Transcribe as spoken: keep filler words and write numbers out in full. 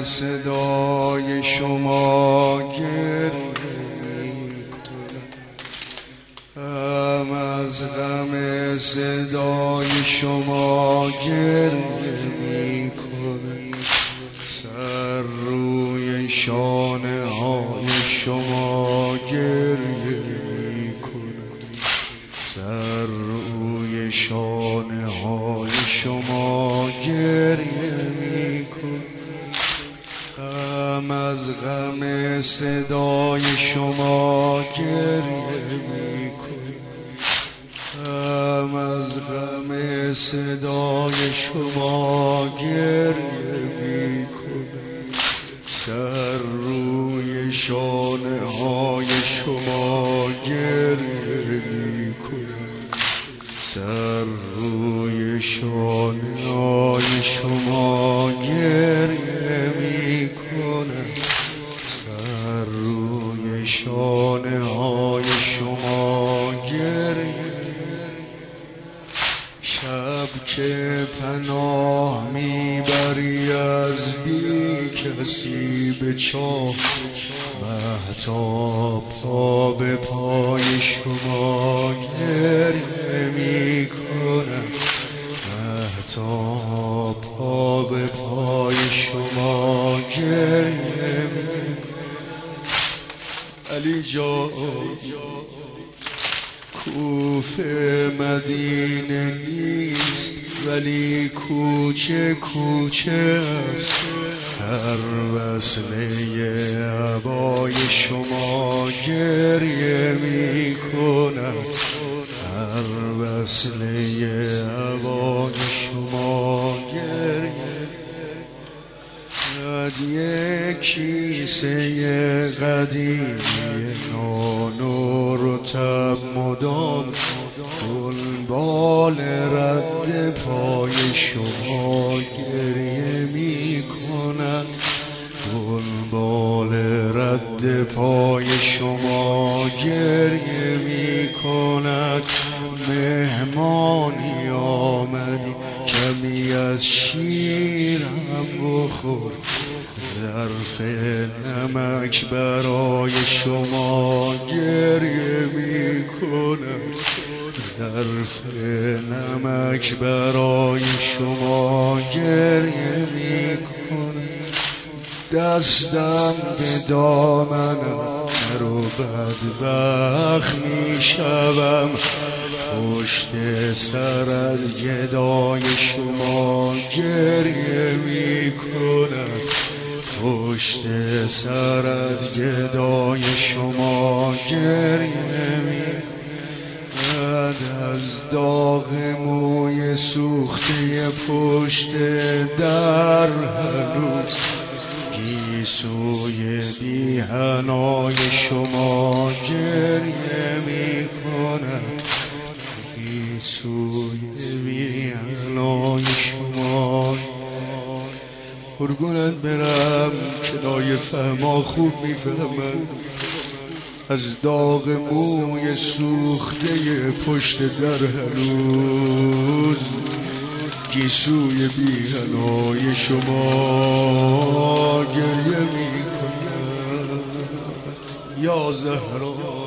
صدای شما گریه میکنم، هم از غم صدای شما گریه میکنم. سر روی شانه های شما گریه میکنم، سر روی شانه های شما گریه میکنم. هم از غم صدای شما گریه میکنم، هم از غم صدای شما گریه میکنم. سر روی شانه های شما گریه میکنم، سر روی شانه های شما گریه میکنم، سر روی شانه های شما گریه. شب که پناه میبری از بی کسی به چاه، مهتاب پا به پای شما گریه میکنم، مهتاب پا به پای شما گریه میکنم. علی جان کوفه مدینه نیست، ولی کوچه کوچه است. هر وصله عبای شما گریه می کند، هر وصله عبای شما گریه. یک کیسه قدیمی نان و رطب مدام دنبال رد پای شما گریه می کند، دنبال رد پای شما گریه می کند. مهمانی آمدی کمی از شیرم بخور، ظرف نمک برای شما گریه می کنم، ظرف نمک برای شما گریه می کنم. دستم به دامنم رو بدبخت می شوم، پشت سرت گدای شما گریه می کند، پشت سرت گدای شما گریه می کند. از داغ موی سوخته پشت در هنوز گیسوی بی حنای شما گریه می کند، گیسوی بی حنای شما. قربونت برم کنای فهما خوب میفهمن، از داغ موی سوخته پشت در هنوز گیسوی بی حنای شما گریه میکنم. یا زهرا